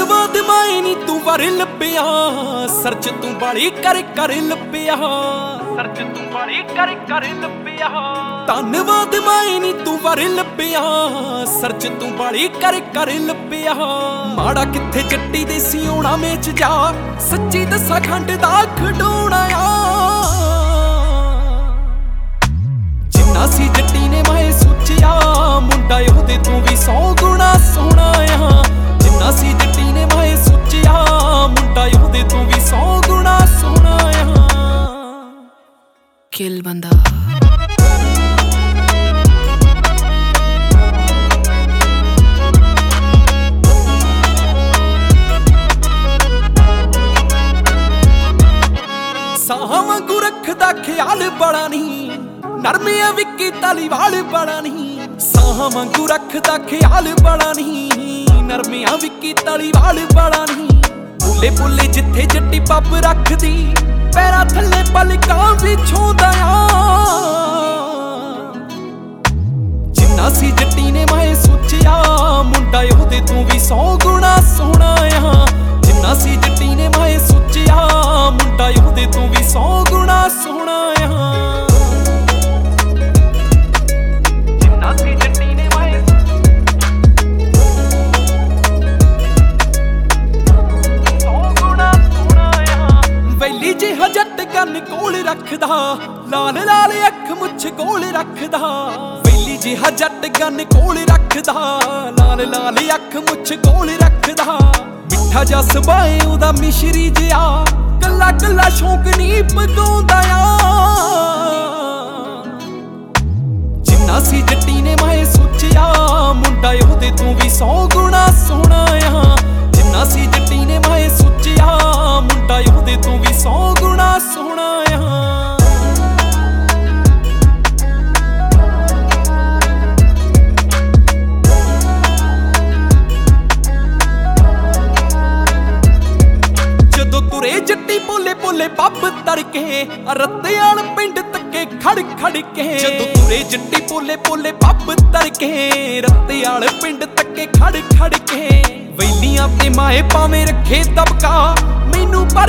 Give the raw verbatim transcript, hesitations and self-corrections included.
ਧੰਨਵਾਦ ਮਾਏ ਨੀ ਤੂੰ ਵਰ ਲੱਭਿਆ, ਸਰਚ ਤੂੰ ਬਾਲੀ ਕਰ ਕਰ ਲੱਭਿਆ, ਸਰਚ ਤੂੰ ਬਾਲੀ ਕਰ ਕਰ ਲੱਭਿਆ। ਧੰਨਵਾਦ ਮਾਏ ਨੀ ਤੂੰ ਵਰ ਲੱਭਿਆ, ਸਰਚ ਤੂੰ ਬਾਲੀ ਕਰ ਕਰ ਲੱਭਿਆ। ਮਾੜਾ ਕਿੱਥੇ ਜੱਟੀ ਦੇ ਸਿਉਣਾ ਮੇਚ ਜਾ, ਸੱਚੀ ਦੱਸਾਂ ਖੰਡ ਦਾ ਖਡੋਣਾ ਆ। ਜਿੰਨਾ ਸੀ ਜੱਟੀ ਨੇ ਮਾਏ ਸੋਚਿਆ, ਮੁੰਡਾ ਉਹਦੇ ਤੂੰ ਵੀ ਸੌ ਗੁਣਾ ਸੋਹਣਾ ਆ। ਜਿੰਨਾ ਸੀ ਜੱਟੀ ਨੇ ਮਾਏ ਸੋਚਿਆ, ਮੁੰਡਾ ਉਹਦੇ ਤੂੰ ਵੀ ਸੌ ਗੁਣਾ ਸੋਹਣਾ ਆ। ਕਿਲ ਬੰਦਾ ਸਾਹਾਂ ਵਾਂਗੂ ਰੱਖਦਾ ਖਿਆਲ ਬੜਾ ਨਹੀਂ, ਨਰਮਿਆਂ ਵਿੱਕੀ ਧਾਲੀਵਾਲ ਬੜਾ ਨਹੀਂ। ਸਾਹਾਂ ਵਾਂਗੂ ਰੱਖਦਾ ਖਿਆਲ ਬੜਾ ਨਹੀਂ, ਨਰਮਿਆਂ ਵਿੱਕੀ ਧਾਲੀਵਾਲ ਬੜਾ ਨਹੀਂ। ਬੁੱਲੇ ਬੁੱਲੇ ਜਿੱਥੇ ਜੱਟੀ ਪੱਬ ਰੱਖਦੀ, ਪੈਰਾਂ ਥੱਲੇ ਪਲਕਾਂ ਵਿਛਾਉਂਦਾ ਆ। ਜਿੰਨਾ ਸੀ ਜੱਟੀ ਨੇ ਮਾਏ ਸੋਚਿਆ, ਮੁੰਡਾ ਉਹਦੇ ਤੂੰ ਵੀ ਸੌ ਗੁਣਾ ਸੋਹਣਾ ਆ। ਜਿੰਨਾ ਸੀ ਜੱਟੀ ਨੇ ਮਾਏ ਸੋਚਿਆ, ਮੁੰਡਾ ਉਹਦੇ ਤੂੰ ਵੀ ਸੌ ਗੁਣਾ ਸੋਹਣਾ ਆ। ਜਿੰਨਾ ਸੀ ਜੱਟੀ ਨੇ ਮਾਏ ਸੌ ਗੁਣਾ ਸੋਹਣਾ ਆ। ਵੈਲੀ ਜਿਹਾ ਜੱਟ ਕੰਨ ਕੋਲ ਰੱਖਦਾ, ਲਾਲ ਲਾਲ ਅੱਖ ਮੁੱਛ ਕੋਲ ਰੱਖਦਾ। ਵੈਲੀ ਜਿਹਾ ਜੱਟ ਕੰਨ ਕੋਲ ਰੱਖਦਾ, ਲਾਲ ਲਾਲ ਅੱਖ ਮੁੱਛ ਕੋਲ ਰੱਖਦਾ। ਮਿੱਠਾ ਜਿਹਾ ਸੁਭਾਏ ਉਹਦਾ ਮਿਸ਼ਰੀ ਜਿਹਾ, ਕੱਲਾ ਕੱਲਾ ਸ਼ੌਂਕ ਨੀ ਪਗਾਉਂਦਾ ਆ। ਜਿੰਨਾ ਸੀ ਜੱਟੀ ਨੇ ਮਾਏ ਸੋਚਿਆ, ਮੁੰਡਾ ਉਹਦੇ ਤੂੰ ਵੀ ਸੌ ਗੁਣਾ ਸੋਹਣਾ ਆ। ਜਿੰਨਾ ਸੀ ਜੱਟੀ ਨੇ ਮਾਏ ਸੋਚਿਆ, ਮੁੰਡਾ ਉਹਦੇ ਤੂੰ ਵੀ ਸੌ ਗੁਣਾ ਸੋਹਣਾ ਆ। ਤੁਰੇ ਜੱਟੀ ਬੋਲੇ ਬੋਲੇ ਪੱਬ ਤੜਕੇ, ਰੱਤਿਆਲ ਪਿੰਡ ਤੱਕੇ ਖੜ ਖੜ ਕੇ। ਜਦੋਂ ਤੁਰੇ ਜੱਟੀ ਬੋਲੇ ਬੋਲੇ ਪੱਬ ਤੜਕੇ, ਰੱਤਿਆਲ ਪਿੰਡ ਤੱਕੇ ਖੜ ਖੜ ਕੇ। ਵੈਲੀਆਂ ਤੇ ਮਾਏ ਭਾਵੇਂ ਰੱਖੇ ਦਬਕਾ, ਮੈਨੂੰ